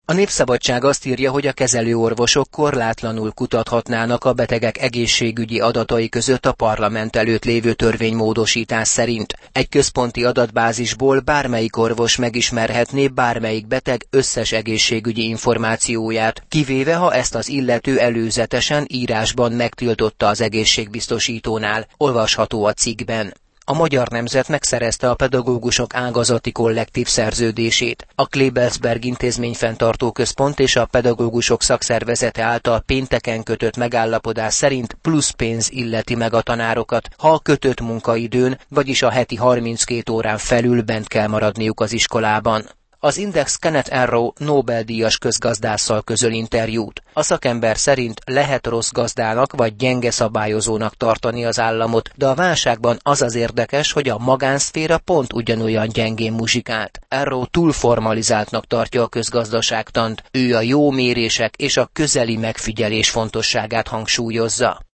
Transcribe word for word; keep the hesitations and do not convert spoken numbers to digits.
A Népszabadság azt írja, hogy a kezelőorvosok korlátlanul kutathatnának a betegek egészségügyi adatai között a parlament előtt lévő törvénymódosítás szerint. Egy központi adatbázisból bármelyik orvos megismerhetné bármelyik beteg összes egészségügyi információját, kivéve ha ezt az illető előzetesen írásban megtiltotta az egészségbiztosítónál, olvasható a cikkben. A Magyar Nemzet megszerezte a pedagógusok ágazati kollektív szerződését. A Klebelsberg Intézményfenntartó Központ és a pedagógusok szakszervezete által pénteken kötött megállapodás szerint plusz pénz illeti meg a tanárokat, ha a kötött munkaidőn, vagyis a heti harminckét órán felül bent kell maradniuk az iskolában. Az Index Kenneth Arrow Nobel-díjas közgazdásszal közöl interjút. A szakember szerint lehet rossz gazdának vagy gyenge szabályozónak tartani az államot, de a válságban az az érdekes, hogy a magánszféra pont ugyanolyan gyengén muzsikált. Arrow túl formalizáltnak tartja a közgazdaságtant, ő a jó mérések és a közeli megfigyelés fontosságát hangsúlyozza.